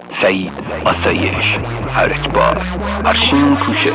سعید آسایش هر اجبار ارشین کوشه.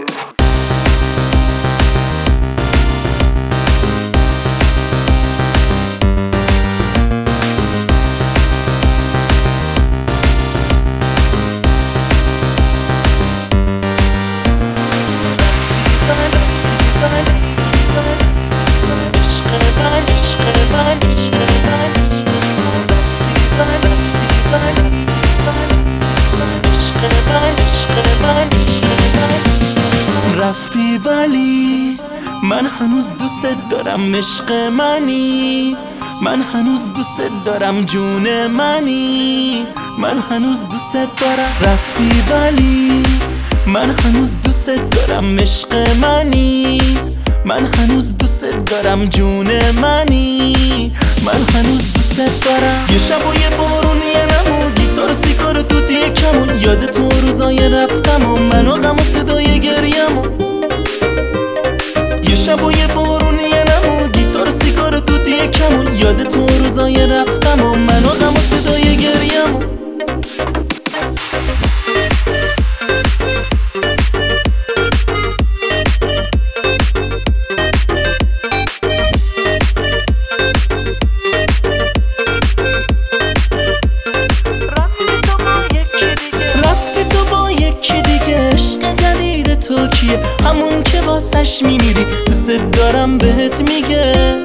رفتی ولی من هنوز دوست دارم، عشق منی، من هنوز دوست دارم، جون منی، من هنوز دوست دارم. رفتی ولی من هنوز دوست دارم، عشق منی، من هنوز دوست دارم، جون منی، من هنوز دوست دارم. یه شب و یه بارون یه نمو گیتار سیگار توتی کمون، یاد تو روزای رفتم و من و غم و صدای گریمو. یه شب و یه بارون یه نمو گیتار سیگار توتی کمون، یاد تو روزای رفتم و من و غم و صدای گریمو. تو کیه؟ همون که واسش میمیری، دوست دارم بهت میگه.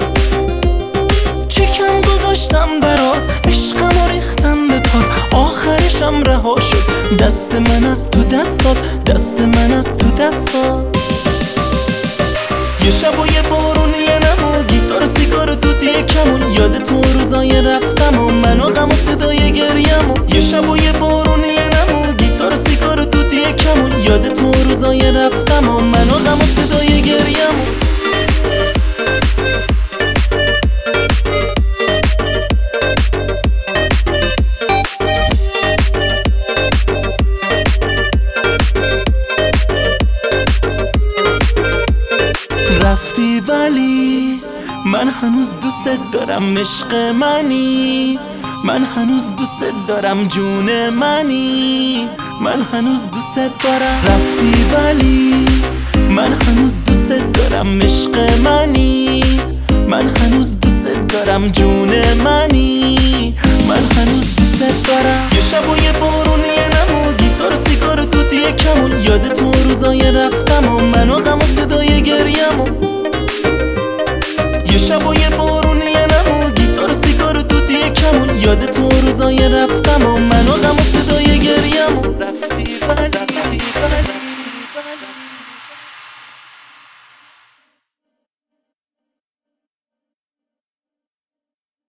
چیکم گذاشتم برات، عشقم و ریختم به پات، آخرشم رها شد، دست من از تو دستات، دست من از تو دستات. یه شب و یه بارون یه نمو گیتار سیگار توتی کمون، یاد تو روزای رفتم و من و غم و صدای گریمو. یه شب و یه بارون یه نمو گیتار سیگار توتی کمون، یاد تو روزای رفتم و من و غم و صدای گریمو. رفتی ولی من هنوز دوست دارم، عشق منی، من هنوز دوست دارم، جون منی، من هنوز دوست دارم. رفتی ولی من هنوز دوست دارم، عشق منی، من هنوز دوست دارم، جون منی، من هنوز دوست dara. یه شب و یه بارون یه نمو گیتار سیگار توتی کمون، یاد تو روزای رفتم و من و غم و صدای گریمو. یه شب و یه بارون یه نمو گیتار سیگار توتی کمون، یاد تو روزای رفتم و من